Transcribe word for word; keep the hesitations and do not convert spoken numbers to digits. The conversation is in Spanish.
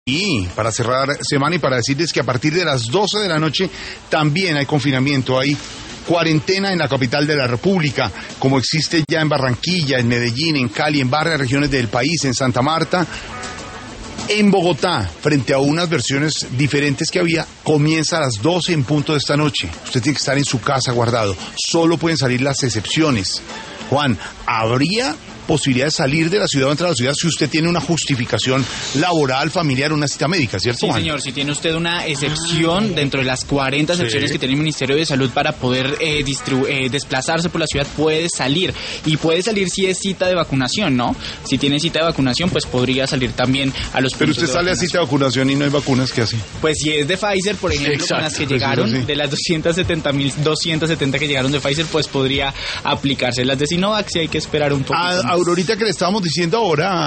Y para cerrar semana y para decirles que a partir de las doce de la noche también hay confinamiento, hay cuarentena en la capital de la República, como existe ya en Barranquilla, en Medellín, en Cali, en varias regiones del país, en Santa Marta. En Bogotá, frente a unas versiones diferentes que había, comienza a las doce en punto de esta noche. Usted tiene que estar en su casa guardado. Solo pueden salir las excepciones. Juan, ¿habría posibilidad de salir de la ciudad o entrar a la ciudad si usted tiene una justificación laboral, familiar, una cita médica, ¿cierto, Sí, Juan? señor, si tiene usted una excepción dentro de las cuarenta excepciones Sí. que tiene el Ministerio de Salud para poder eh, distribu- eh, desplazarse por la ciudad, puede salir. Y puede salir si es cita de vacunación, ¿no? Si tiene cita de vacunación, pues podría salir también a los Pero puntos usted de sale a vacunación. cita de vacunación y no hay vacunas, ¿qué hace? Pues si es de Pfizer, por ejemplo, Exacto, con las que pues llegaron, eso sí. de las doscientas setenta mil, doscientas setenta que llegaron de Pfizer, pues podría aplicarse. Las de Sinovac sí hay que esperar un poquito A más. Aurorita, que le estábamos diciendo ahora